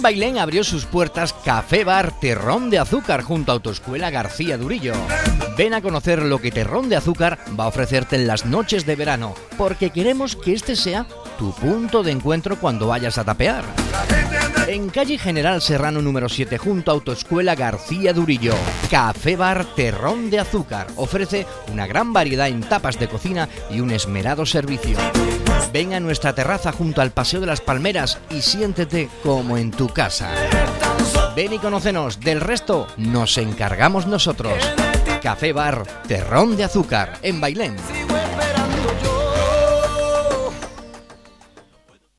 Bailén abrió sus puertas Café Bar Terrón de Azúcar junto a Autoescuela García Durillo. Ven a conocer lo que Terrón de Azúcar va a ofrecerte en las noches de verano, porque queremos que este sea tu punto de encuentro cuando vayas a tapear. En calle General Serrano número 7 junto a Autoescuela García Durillo, Café Bar Terrón de Azúcar ofrece una gran variedad en tapas de cocina y un esmerado servicio. Ven a nuestra terraza junto al Paseo de las Palmeras y siéntete como en tu casa. Ven y conócenos, del resto nos encargamos nosotros. Café Bar Terrón de Azúcar en Bailén.